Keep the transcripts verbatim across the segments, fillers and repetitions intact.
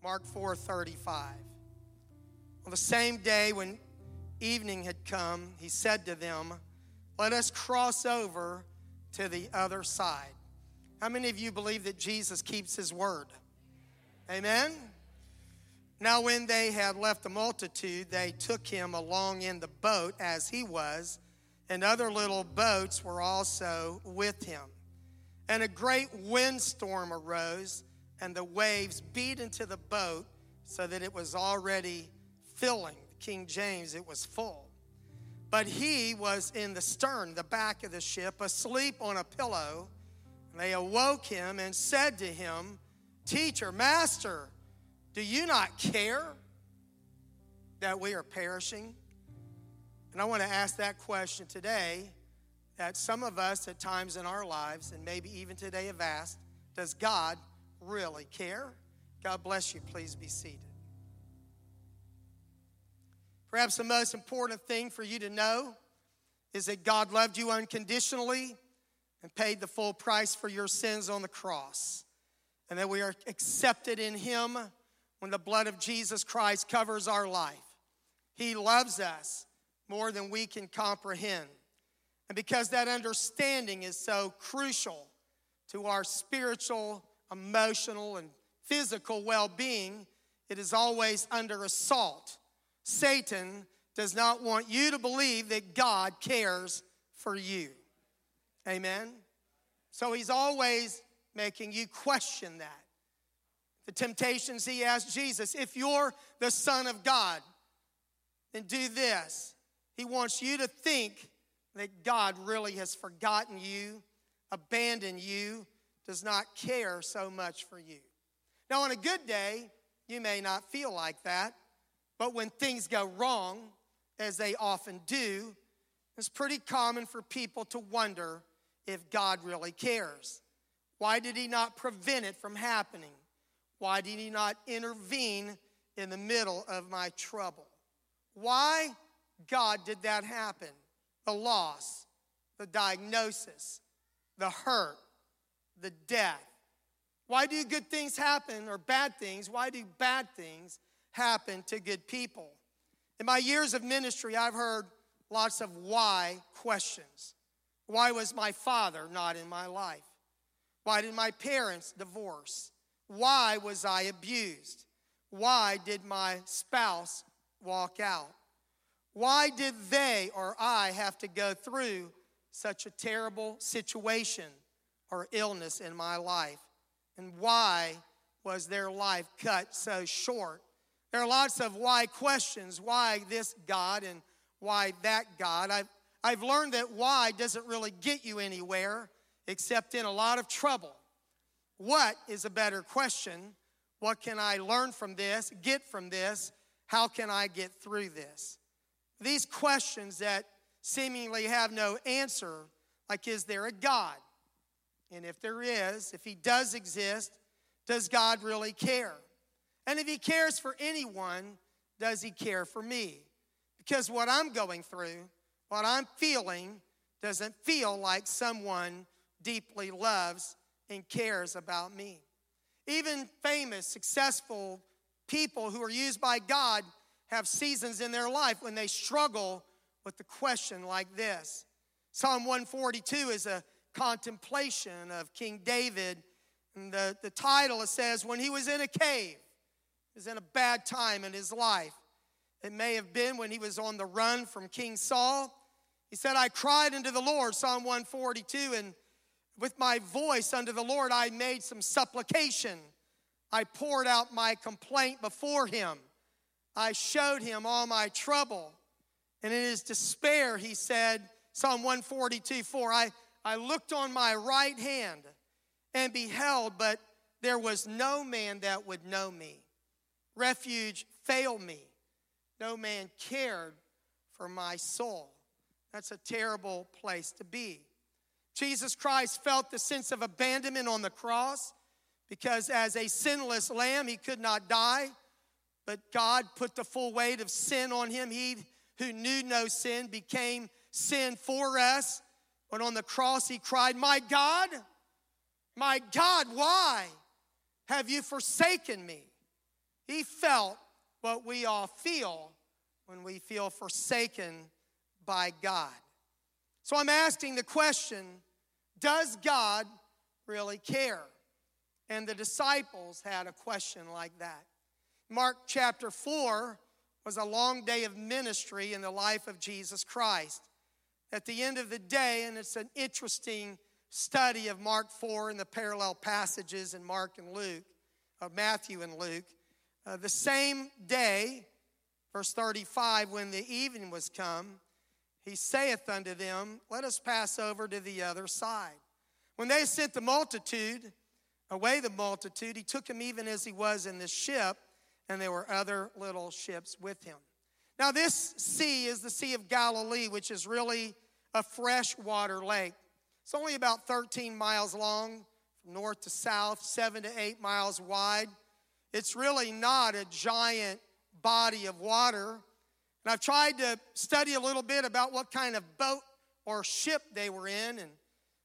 Mark four thirty-five. On the same day when evening had come, he said to them, "Let us cross over to the other side." How many of you believe that Jesus keeps his word? Amen? Now when they had left the multitude, they took him along in the boat as he was, and other little boats were also with him. And a great windstorm arose, and the waves beat into the boat so that it was already filling. King James, it was full. But he was in the stern, the back of the ship, asleep on a pillow. And they awoke him and said to him, "Teacher, Master, do you not care that we are perishing?" And I want to ask that question today, that some of us at times in our lives, and maybe even today have asked, does God really care? God bless you. Please be seated. Perhaps the most important thing for you to know is that God loved you unconditionally and paid the full price for your sins on the cross, and that we are accepted in him when the blood of Jesus Christ covers our life. He loves us more than we can comprehend. And because that understanding is so crucial to our spiritual, emotional, and physical well-being, it is always under assault. Satan does not want you to believe that God cares for you. Amen? So he's always making you question that. The temptations he asked Jesus, if you're the Son of God, then do this. He wants you to think that God really has forgotten you, abandoned you, does not care so much for you. Now, on a good day, you may not feel like that, but when things go wrong, as they often do, it's pretty common for people to wonder if God really cares. Why did he not prevent it from happening? Why did he not intervene in the middle of my trouble? Why, God, did that happen? The loss, the diagnosis, the hurt, the death. Why do good things happen, or bad things? Why do bad things happen to good people? In my years of ministry, I've heard lots of why questions. Why was my father not in my life? Why did my parents divorce? Why was I abused? Why did my spouse walk out? Why did they or I have to go through such a terrible situation or illness in my life? And why was their life cut so short? There are lots of why questions. Why this God and why that God? I've, I've learned that why doesn't really get you anywhere except in a lot of trouble. What is a better question? What can I learn from this, get from this? How can I get through this? These questions that seemingly have no answer, like is there a God? And if there is, if he does exist, does God really care? And if he cares for anyone, does he care for me? Because what I'm going through, what I'm feeling, doesn't feel like someone deeply loves and cares about me. Even famous, successful people who are used by God have seasons in their life when they struggle with the question like this. Psalm one forty-two is a contemplation of King David. And the, the title, it says, when he was in a cave, he was in a bad time in his life. It may have been when he was on the run from King Saul. He said, I cried unto the Lord, Psalm one forty-two, and with my voice unto the Lord I made some supplication. I poured out my complaint before him. I showed him all my trouble. And in his despair, he said, Psalm one forty-two, four, I, I looked on my right hand and beheld, but there was no man that would know me. Refuge failed me. No man cared for my soul. That's a terrible place to be. Jesus Christ felt the sense of abandonment on the cross because as a sinless lamb, he could not die. But God put the full weight of sin on him. He who knew no sin became sin for us. But on the cross, he cried, my God, my God, why have you forsaken me? He felt what we all feel when we feel forsaken by God. So I'm asking the question, does God really care? And the disciples had a question like that. Mark chapter four was a long day of ministry in the life of Jesus Christ. At the end of the day, and it's an interesting study of Mark four and the parallel passages in Mark and Luke, of Matthew and Luke, uh, the same day, verse thirty-five, when the evening was come, he saith unto them, let us pass over to the other side. When they sent the multitude, away the multitude, he took him even as he was in the ship, and there were other little ships with him. Now this sea is the Sea of Galilee, which is really a freshwater lake. It's only about thirteen miles long, from north to south, seven to eight miles wide. It's really not a giant body of water. And I've tried to study a little bit about what kind of boat or ship they were in and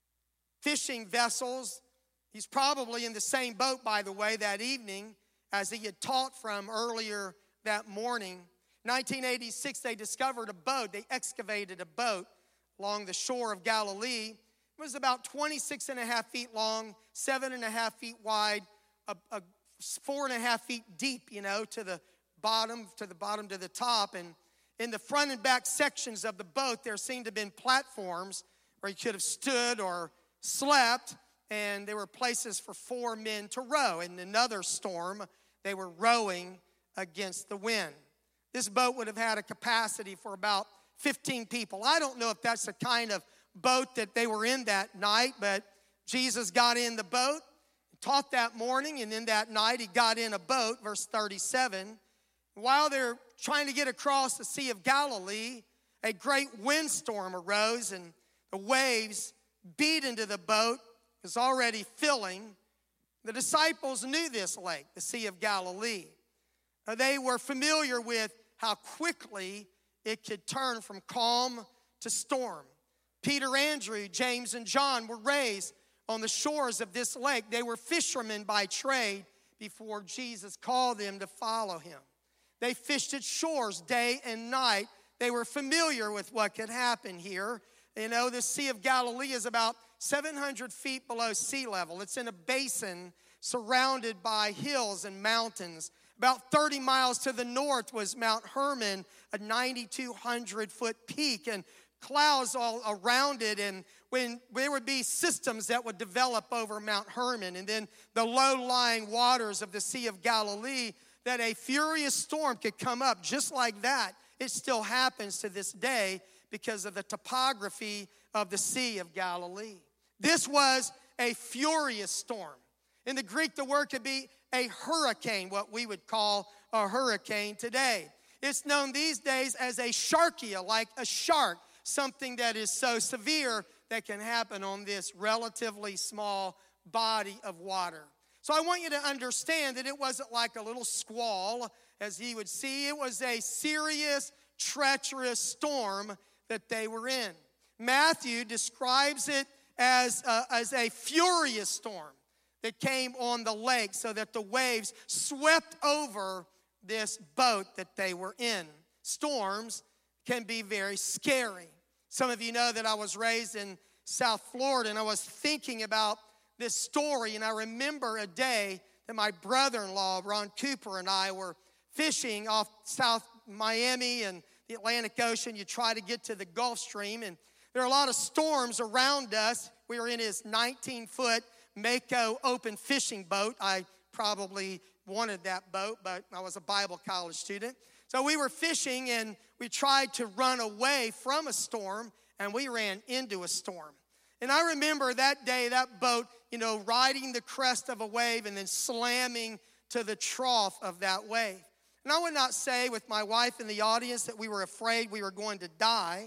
fishing vessels. He's probably in the same boat, by the way, that evening as he had taught from earlier that morning. nineteen eighty-six, they discovered a boat. They excavated a boat along the shore of Galilee. It was about twenty-six and a half feet long, seven and a half feet wide, a, a four and a half feet deep, you know, to the bottom, to the bottom to the top. And in the front and back sections of the boat, there seemed to have been platforms where you could have stood or slept, and there were places for four men to row. In another storm, they were rowing against the wind. This boat would have had a capacity for about fifteen people. I don't know if that's the kind of boat that they were in that night, but Jesus got in the boat, taught that morning, and then that night he got in a boat, verse thirty-seven. While they're trying to get across the Sea of Galilee, a great windstorm arose, and the waves beat into the boat. It was already filling. The disciples knew this lake, the Sea of Galilee. They were familiar with how quickly it could turn from calm to storm. Peter, Andrew, James, and John were raised on the shores of this lake. They were fishermen by trade before Jesus called them to follow him. They fished at shores day and night. They were familiar with what could happen here. You know, the Sea of Galilee is about seven hundred feet below sea level. It's in a basin surrounded by hills and mountains. About thirty miles to the north was Mount Hermon, a nine thousand two hundred foot peak, and clouds all around it. And when there would be systems that would develop over Mount Hermon, and then the low-lying waters of the Sea of Galilee, that a furious storm could come up just like that. It still happens to this day because of the topography of the Sea of Galilee. This was a furious storm. In the Greek, the word could be a hurricane, what we would call a hurricane today. It's known these days as a sharkia, like a shark, something that is so severe that can happen on this relatively small body of water. So I want you to understand that it wasn't like a little squall, as he would see. It was a serious, treacherous storm that they were in. Matthew describes it as a, as a furious storm that came on the lake so that the waves swept over this boat that they were in. Storms can be very scary. Some of you know that I was raised in South Florida, and I was thinking about this story, and I remember a day that my brother-in-law, Ron Cooper, and I were fishing off South Miami and the Atlantic Ocean. You try to get to the Gulf Stream, and there are a lot of storms around us. We were in his nineteen-foot Mako open fishing boat. I probably wanted that boat, but I was a Bible college student. So we were fishing, and we tried to run away from a storm, and we ran into a storm. And I remember that day, that boat, you know, riding the crest of a wave and then slamming to the trough of that wave. And I would not say with my wife in the audience that we were afraid we were going to die.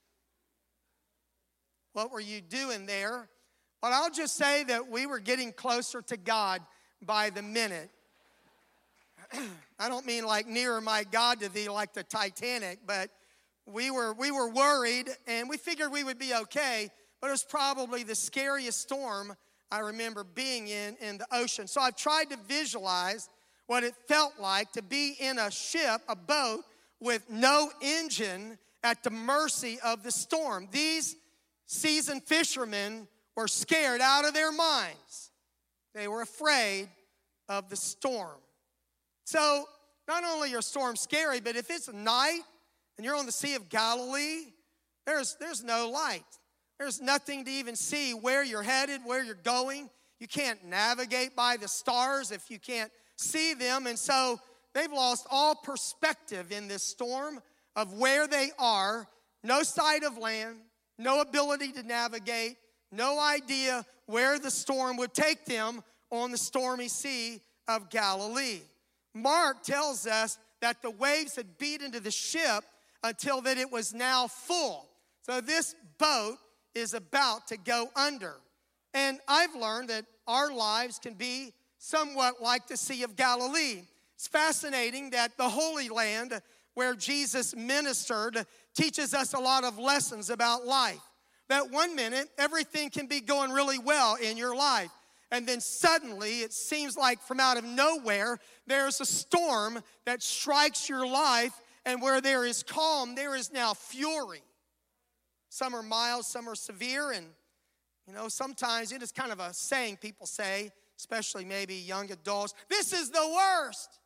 What were you doing there? But I'll just say that we were getting closer to God by the minute. I don't mean like nearer my God to thee like the Titanic, but we were we were worried, and we figured we would be okay, but it was probably the scariest storm I remember being in in the ocean. So I've tried to visualize what it felt like to be in a ship, a boat, with no engine at the mercy of the storm. These seasoned fishermen were scared out of their minds. They were afraid of the storm. So not only are storms scary, but if it's night and you're on the Sea of Galilee, there's, there's no light. There's nothing to even see where you're headed, where you're going. You can't navigate by the stars if you can't see them. And so they've lost all perspective in this storm of where they are. No sight of land, no ability to navigate, no idea where the storm would take them on the stormy Sea of Galilee. Mark tells us that the waves had beat into the ship until that it was now full. So this boat is about to go under. And I've learned that our lives can be somewhat like the Sea of Galilee. It's fascinating that the Holy Land, where Jesus ministered, teaches us a lot of lessons about life. That one minute, everything can be going really well in your life. And then suddenly, it seems like from out of nowhere, there's a storm that strikes your life, and where there is calm, there is now fury. Some are mild, some are severe, and you know, sometimes it is kind of a saying people say, especially maybe young adults, this is the worst.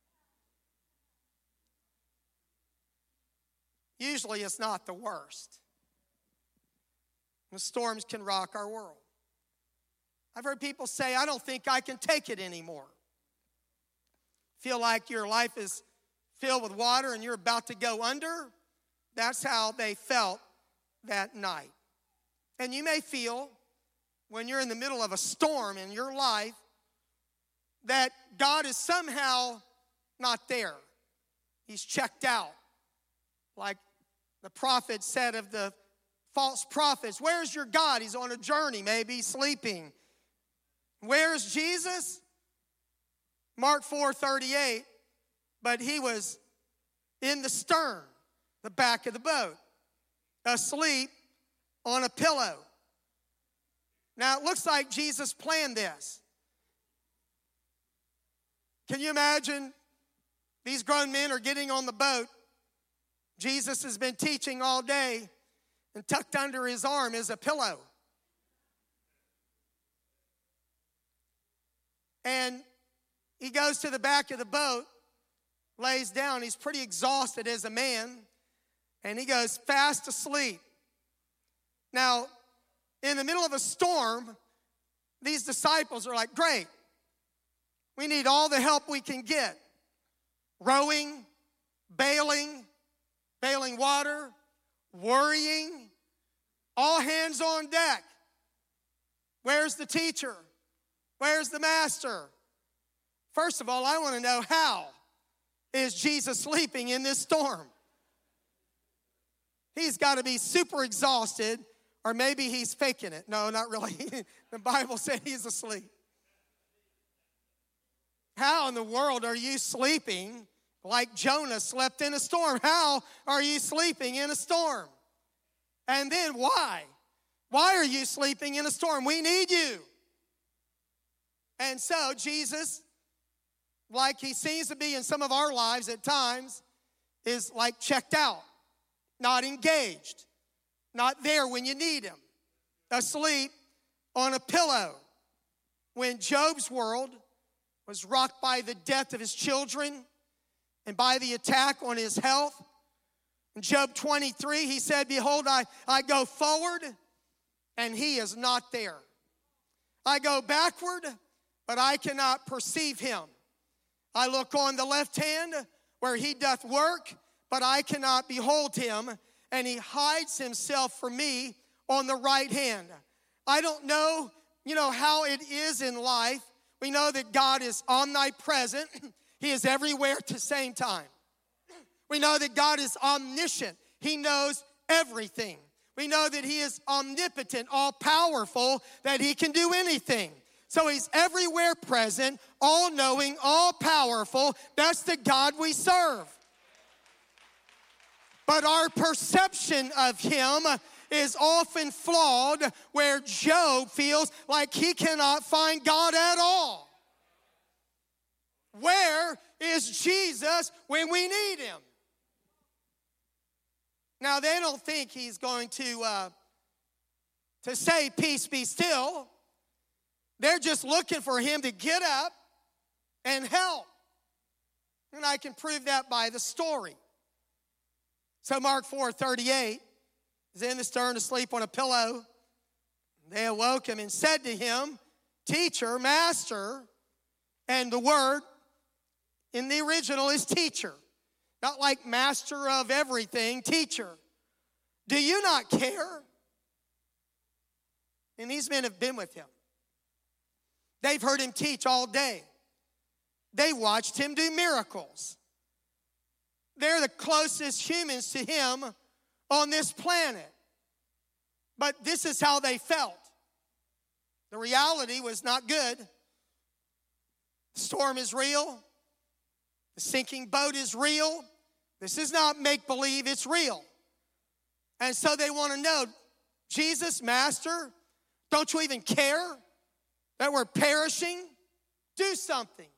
Usually it's not the worst. The storms can rock our world. I've heard people say, I don't think I can take it anymore. Feel like your life is filled with water and you're about to go under? That's how they felt that night. And you may feel when you're in the middle of a storm in your life that God is somehow not there. He's checked out. Like the prophet said of the false prophets, where's your God? He's on a journey, maybe sleeping. Where's Jesus? Mark four thirty-eight, but he was in the stern, the back of the boat, asleep on a pillow. Now, it looks like Jesus planned this. Can you imagine? These grown men are getting on the boat. Jesus has been teaching all day, and tucked under his arm is a pillow. And he goes to the back of the boat, lays down. He's pretty exhausted as a man, and he goes fast asleep. Now, in the middle of a storm, these disciples are like, great, we need all the help we can get. Rowing, bailing, bailing water, worrying, all hands on deck. Where's the teacher? Where's the master? First of all, I want to know, how is Jesus sleeping in this storm? He's got to be super exhausted, or maybe he's faking it. No, not really. The Bible said he's asleep. How in the world are you sleeping like Jonah slept in a storm? How are you sleeping in a storm? And then why? Why are you sleeping in a storm? We need you. And so Jesus, like he seems to be in some of our lives at times, is like checked out, not engaged, not there when you need him, asleep on a pillow. When Job's world was rocked by the death of his children and by the attack on his health, in Job twenty-three, he said, behold, I, I go forward, and he is not there. I go backward, but I cannot perceive him. I look on the left hand where he doth work, but I cannot behold him, and he hides himself from me on the right hand. I don't know, you know, how it is in life. We know that God is omnipresent. He is everywhere at the same time. We know that God is omniscient. He knows everything. We know that he is omnipotent, all-powerful, that he can do anything. So he's everywhere present, all-knowing, all-powerful. That's the God we serve. But our perception of him is often flawed, where Job feels like he cannot find God at all. Where is Jesus when we need him? Now, they don't think he's going to, uh, to say, peace, be still. They're just looking for him to get up and help. And I can prove that by the story. So Mark four thirty-eight is in the stern asleep on a pillow. They awoke him and said to him, teacher, master, and the word in the original is teacher. Not like master of everything, teacher. Do you not care? And these men have been with him. They've heard him teach all day. They watched him do miracles. They're the closest humans to him on this planet. But this is how they felt. The reality was not good. The storm is real. The sinking boat is real. This is not make-believe, it's real. And so they want to know, Jesus, Master, don't you even care that we're perishing? Do something.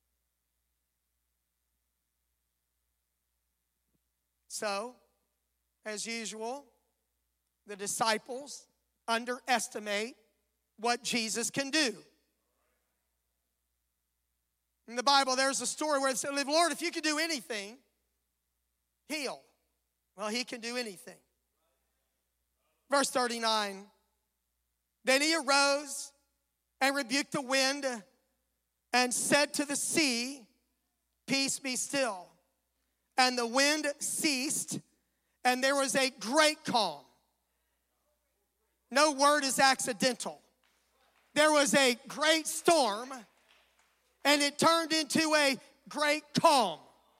So, as usual, the disciples underestimate what Jesus can do. In the Bible, there's a story where it says, Lord, if you could do anything, heal. Well, he can do anything. Verse thirty-nine, then he arose and rebuked the wind and said to the sea, peace be still. And the wind ceased, and there was a great calm. No word is accidental. There was a great storm, and it turned into a great calm.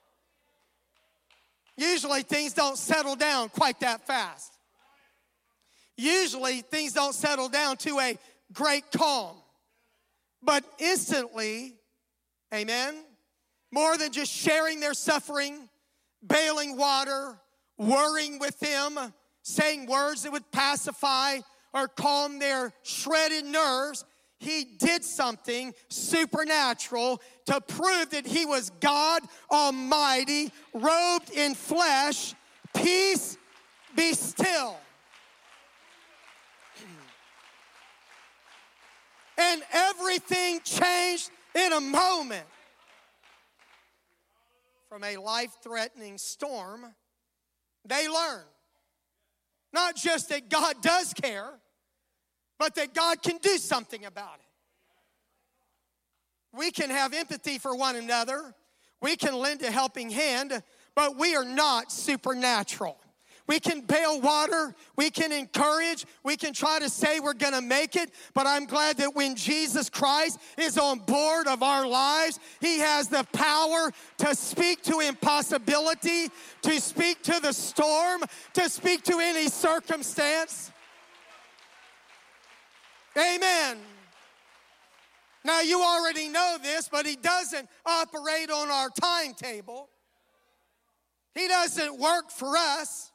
Usually things don't settle down quite that fast. Usually things don't settle down to a great calm. But instantly, amen, more than just sharing their suffering, bailing water, worrying with them, saying words that would pacify or calm their shredded nerves, he did something supernatural to prove that he was God Almighty, robed in flesh. Peace, be still. And everything changed in a moment. From a life-threatening storm, they learned not just that God does care, but that God can do something about it. We can have empathy for one another. We can lend a helping hand, but we are not supernatural. We can bail water, we can encourage, we can try to say we're gonna make it, but I'm glad that when Jesus Christ is on board of our lives, he has the power to speak to impossibility, to speak to the storm, to speak to any circumstance. Amen. Now you already know this, but he doesn't operate on our timetable. He doesn't work for us.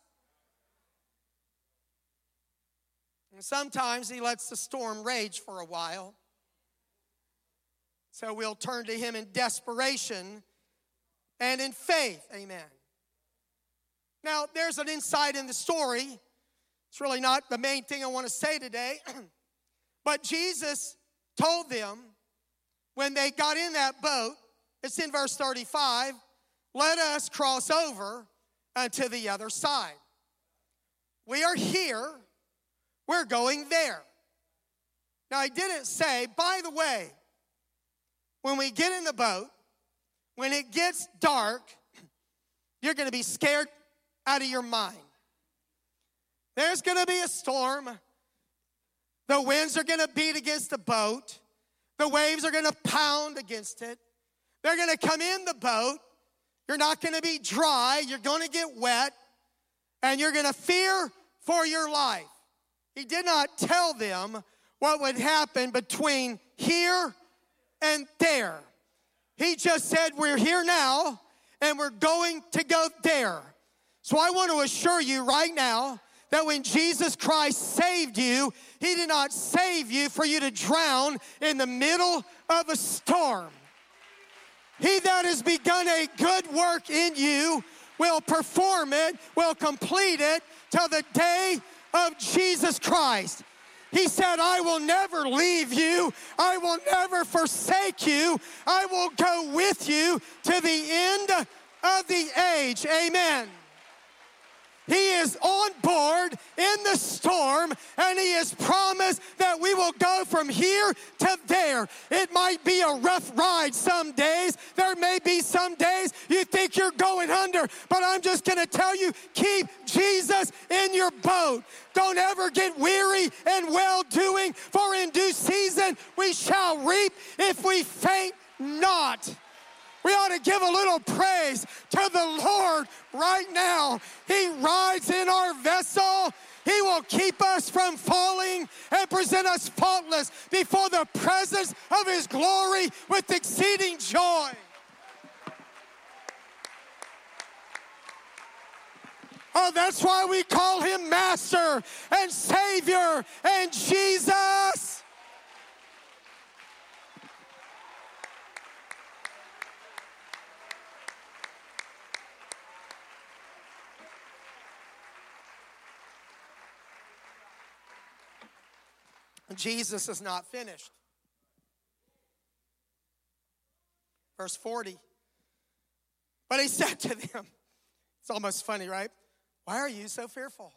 And sometimes he lets the storm rage for a while. So we'll turn to him in desperation and in faith. Amen. Now, there's an insight in the story. It's really not the main thing I want to say today. But Jesus told them when they got in that boat, it's in verse thirty-five, let us cross over unto the other side. We are here. We're going there. Now, he didn't say, by the way, when we get in the boat, when it gets dark, you're going to be scared out of your mind. There's going to be a storm. The winds are going to beat against the boat. The waves are going to pound against it. They're going to come in the boat. You're not going to be dry. You're going to get wet. And you're going to fear for your life. He did not tell them what would happen between here and there. He just said, we're here now, and we're going to go there. So I want to assure you right now that when Jesus Christ saved you, he did not save you for you to drown in the middle of a storm. He that has begun a good work in you will perform it, will complete it till the day of Jesus Christ. He said, I will never leave you. I will never forsake you. I will go with you to the end of the age. Amen. He is on board in the storm, and he has promised that we will go from here to there. It might be a rough ride some days. There may be some days you think you're going under, but I'm just going to tell you, keep Jesus in your boat. Don't ever get weary in well-doing, for in due season we shall reap if we faint not. We ought to give a little praise to the Lord right now. He rides in our vessel. He will keep us from falling and present us faultless before the presence of his glory with exceeding joy. Oh, that's why we call him Master and Savior and Jesus. Jesus is not finished. Verse forty. But he said to them, it's almost funny, right? Why are you so fearful?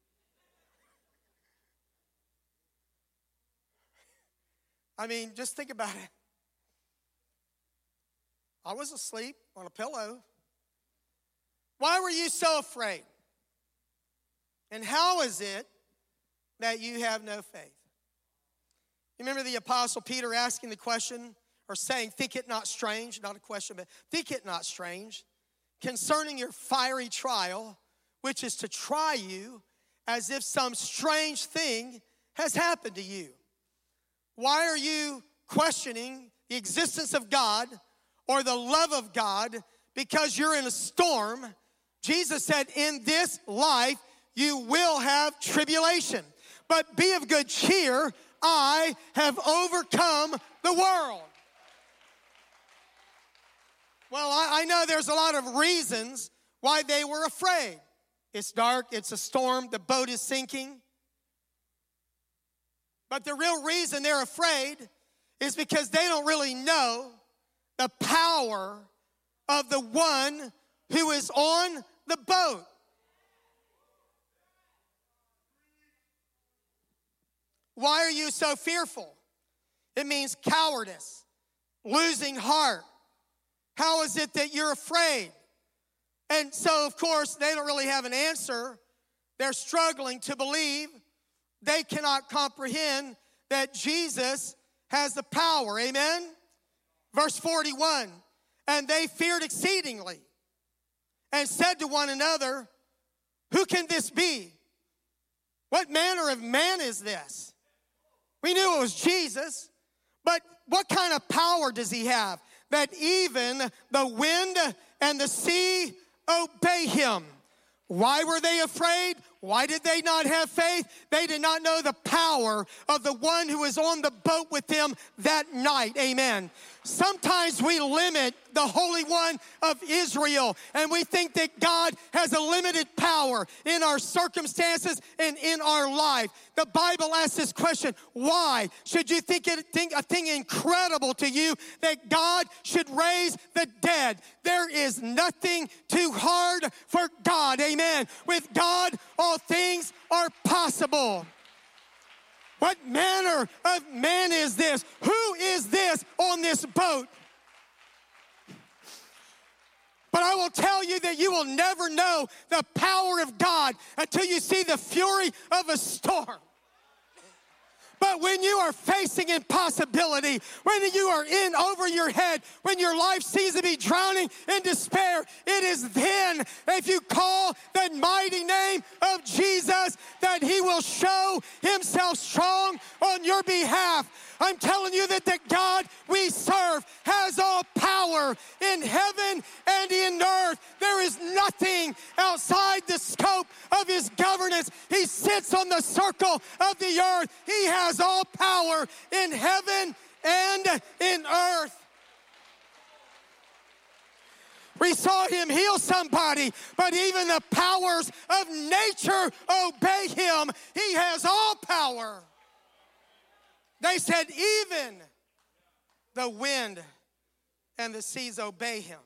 I mean, just think about it. I was asleep on a pillow. Why were you so afraid? And how is it that you have no faith? You remember the Apostle Peter asking the question, or saying, think it not strange, not a question, but think it not strange, concerning your fiery trial, which is to try you as if some strange thing has happened to you. Why are you questioning the existence of God or the love of God because you're in a storm? Jesus said, in this life you will have tribulation, but be of good cheer. I have overcome the world. Well, I, I know there's a lot of reasons why they were afraid. It's dark, it's a storm, the boat is sinking. But the real reason they're afraid is because they don't really know the power of the one who is on the boat. Why are you so fearful? It means cowardice, losing heart. How is it that you're afraid? And so, of course, they don't really have an answer. They're struggling to believe. They cannot comprehend that Jesus has the power. Amen? Verse forty-one, and they feared exceedingly and said to one another, who can this be? What manner of man is this? We knew it was Jesus, but what kind of power does he have that even the wind and the sea obey him? Why were they afraid? Why did they not have faith? They did not know the power of the one who was on the boat with them that night. Amen. Sometimes we limit the Holy One of Israel, and we think that God has a limited power in our circumstances and in our life. The Bible asks this question, why should you think it think a thing incredible to you that God should raise the dead? There is nothing too hard for God. Amen. With God, all things are possible. What manner of man is this? Who is this on this boat? But I will tell you that you will never know the power of God until you see the fury of a storm. But when you are facing impossibility, when you are in over your head, when your life seems to be drowning in despair, it is then, if you call the mighty name of Jesus, that he will show himself strong on your behalf. I'm telling you that the God we serve has all power in heaven and in earth. There is nothing outside the scope of his governance. He sits on the circle of the earth. He has all power in heaven and in earth. We saw him heal somebody, but even the powers of nature obey him. He has all power. They said even the wind and the seas obey him.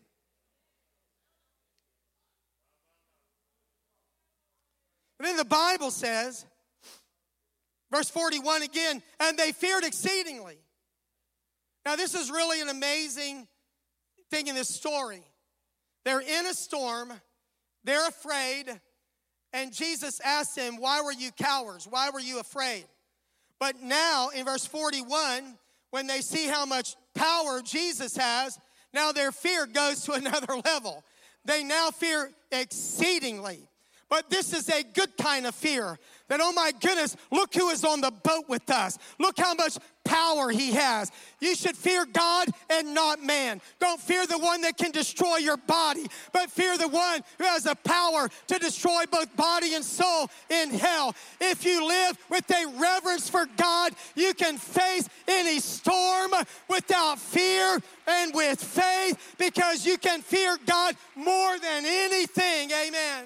But then the Bible says, verse forty-one again, and they feared exceedingly. Now this is really an amazing thing in this story. They're in a storm, they're afraid, and Jesus asked them, why were you cowards? Why were you afraid? But now in verse forty-one, when they see how much power Jesus has, now their fear goes to another level. They now fear exceedingly. But this is a good kind of fear. That, oh my goodness, look who is on the boat with us. Look how much power he has. You should fear God and not man. Don't fear the one that can destroy your body, but fear the one who has the power to destroy both body and soul in hell. If you live with a reverence for God, you can face any storm without fear and with faith, because you can fear God more than anything. Amen.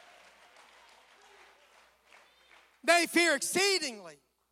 They fear exceedingly.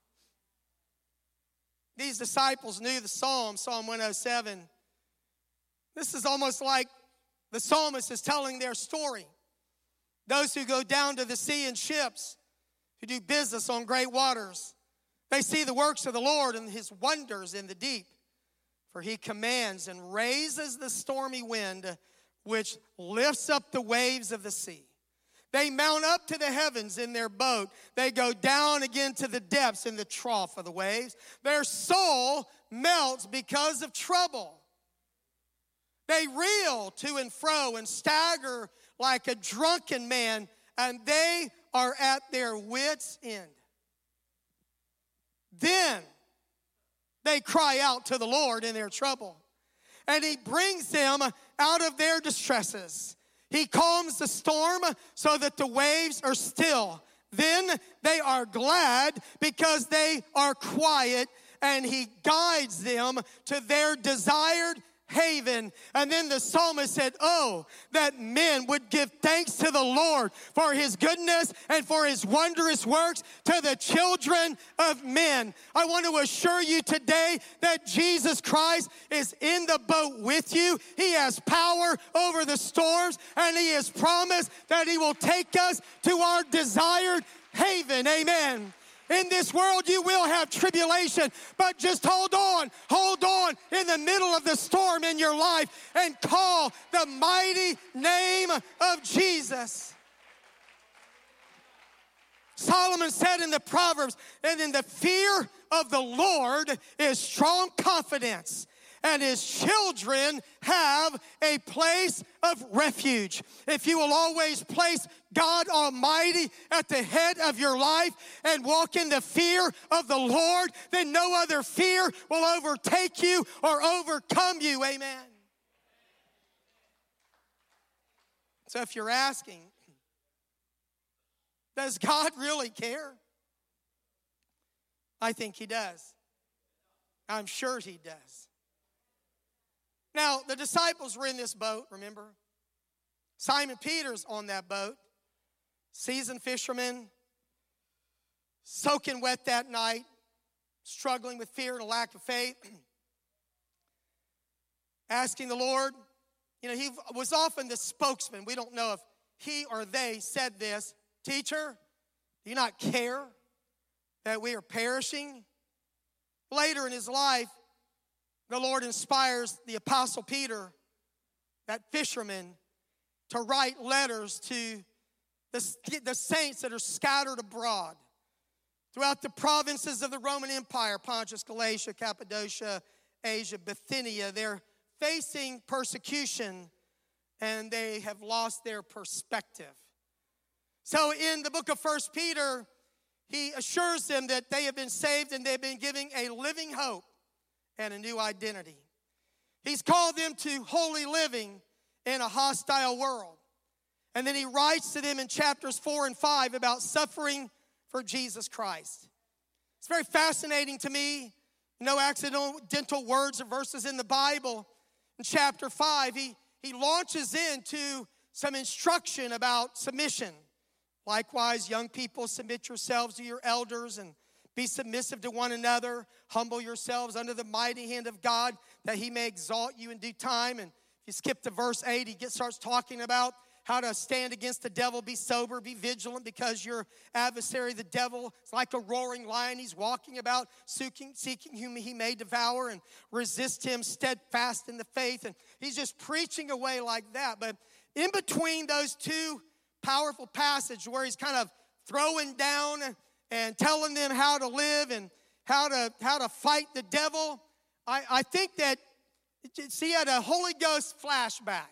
These disciples knew the Psalm, Psalm one oh seven. This is almost like the psalmist is telling their story. Those who go down to the sea in ships, who do business on great waters, they see the works of the Lord and his wonders in the deep. For he commands and raises the stormy wind, which lifts up the waves of the sea. They mount up to the heavens in their boat. They go down again to the depths in the trough of the waves. Their soul melts because of trouble. They reel to and fro and stagger like a drunken man, and they are at their wits' end. Then they cry out to the Lord in their trouble, and he brings them out of their distresses. He calms the storm so that the waves are still. Then they are glad because they are quiet, and he guides them to their desired haven. And then the psalmist said, oh, that men would give thanks to the Lord for his goodness and for his wondrous works to the children of men. I want to assure you today that Jesus Christ is in the boat with you. He has power over the storms, and he has promised that he will take us to our desired haven. Amen. In this world you will have tribulation, but just hold on, hold on in the middle of the storm in your life and call the mighty name of Jesus. Solomon said in the Proverbs, and in the fear of the Lord is strong confidence, and his children have a place of refuge. If you will always place God Almighty at the head of your life and walk in the fear of the Lord, then no other fear will overtake you or overcome you. Amen. So if you're asking, does God really care? I think he does. I'm sure he does. Now, the disciples were in this boat, remember? Simon Peter's on that boat, seasoned fisherman, soaking wet that night, struggling with fear and a lack of faith, asking the Lord. You know, he was often the spokesman. We don't know if he or they said this. Teacher, do you not care that we are perishing? Later in his life, the Lord inspires the Apostle Peter, that fisherman, to write letters to the, the saints that are scattered abroad throughout the provinces of the Roman Empire, Pontus, Galatia, Cappadocia, Asia, Bithynia. They're facing persecution, and they have lost their perspective. So in the book of First Peter, he assures them that they have been saved and they've been given a living hope and a new identity. He's called them to holy living in a hostile world. And then he writes to them in chapters four and five about suffering for Jesus Christ. It's very fascinating to me. No accidental words or verses in the Bible. In chapter five, he, he launches into some instruction about submission. Likewise, young people, submit yourselves to your elders and be submissive to one another. Humble yourselves under the mighty hand of God, that he may exalt you in due time. And if you skip to verse eight, he gets, starts talking about how to stand against the devil. Be sober, be vigilant, because your adversary, the devil, is like a roaring lion. He's walking about, seeking, seeking whom he may devour, and resist him steadfast in the faith. And he's just preaching away like that. But in between those two powerful passages where he's kind of throwing down and telling them how to live and how to how to fight the devil, I, I think that, see, he had a Holy Ghost flashback.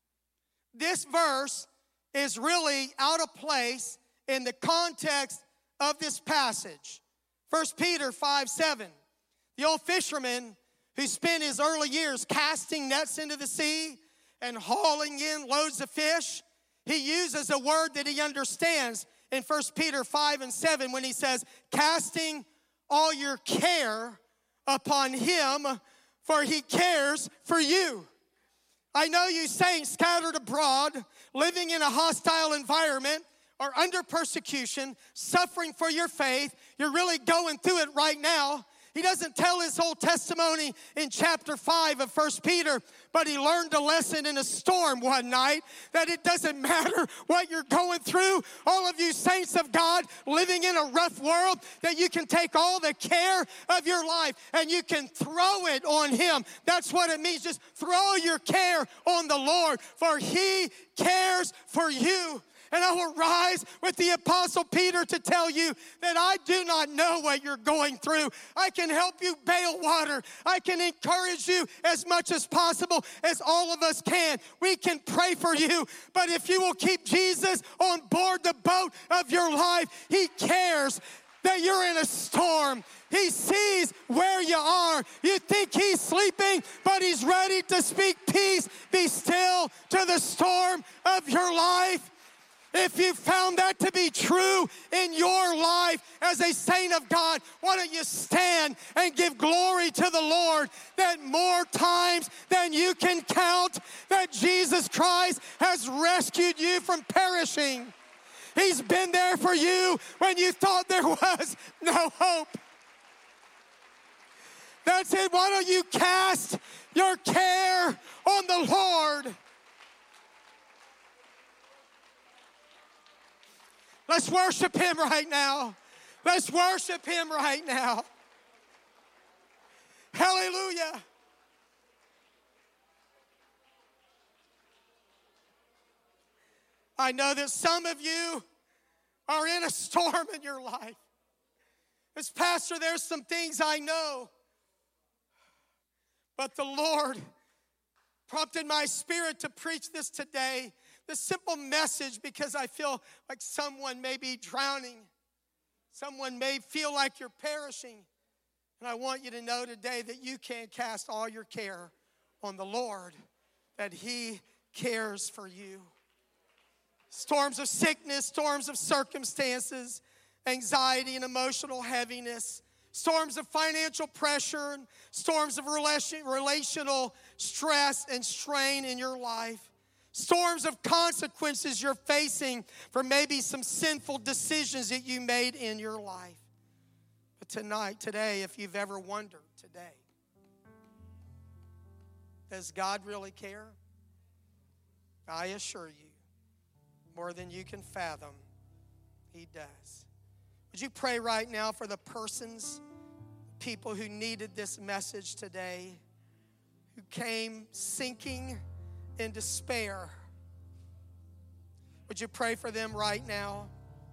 This verse is really out of place in the context of this passage. First Peter five seven, the old fisherman who spent his early years casting nets into the sea and hauling in loads of fish, he uses a word that he understands in First Peter five and seven when he says, casting all your care upon him, for he cares for you. I know you saints scattered abroad, living in a hostile environment, or under persecution, suffering for your faith. You're really going through it right now. He doesn't tell his whole testimony in chapter five of First Peter, but he learned a lesson in a storm one night that it doesn't matter what you're going through. All of you saints of God living in a rough world, that you can take all the care of your life and you can throw it on him. That's what it means. Just throw your care on the Lord, for he cares for you. And I will rise with the Apostle Peter to tell you that I do not know what you're going through. I can help you bail water. I can encourage you as much as possible, as all of us can. We can pray for you. But if you will keep Jesus on board the boat of your life, he cares that you're in a storm. He sees where you are. You think he's sleeping, but he's ready to speak peace. Be still to the storm of your life. If you found that to be true in your life as a saint of God, why don't you stand and give glory to the Lord that more times than you can count, that Jesus Christ has rescued you from perishing. He's been there for you when you thought there was no hope. That's it. Why don't you cast your care on the Lord? Let's worship him right now. Let's worship him right now. Hallelujah. I know that some of you are in a storm in your life. As pastor, there's some things I know. But the Lord prompted my spirit to preach this today. The simple message, because I feel like someone may be drowning. Someone may feel like you're perishing. And I want you to know today that you can cast all your care on the Lord, that he cares for you. Storms of sickness, storms of circumstances, anxiety and emotional heaviness, storms of financial pressure, and storms of relation, relational stress and strain in your life. Storms of consequences you're facing for maybe some sinful decisions that you made in your life. But tonight, today, if you've ever wondered today, does God really care? I assure you, more than you can fathom, he does. Would you pray right now for the persons, people who needed this message today, who came sinking in despair? Would you pray for them right now?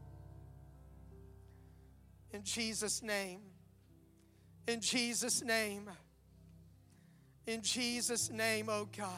In Jesus' name. In Jesus' name. In Jesus' name, oh God.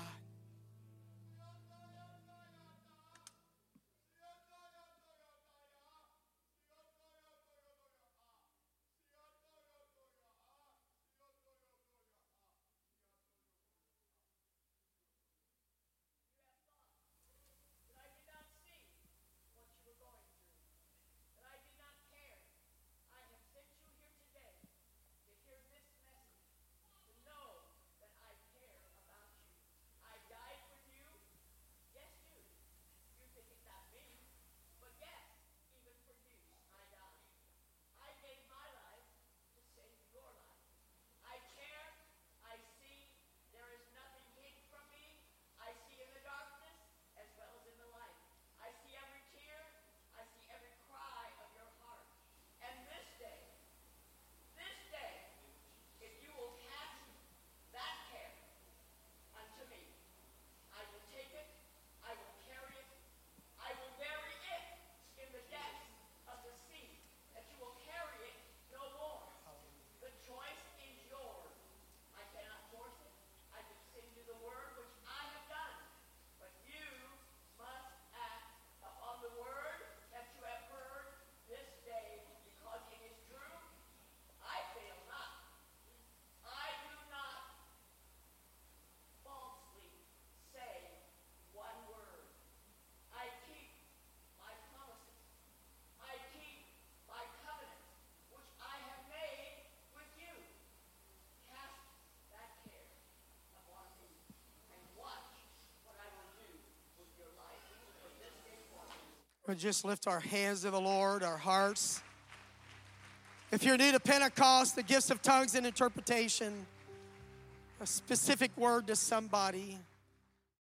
We'll just lift our hands to the Lord, our hearts. If you're new to Pentecost, the gifts of tongues and interpretation, a specific word to somebody.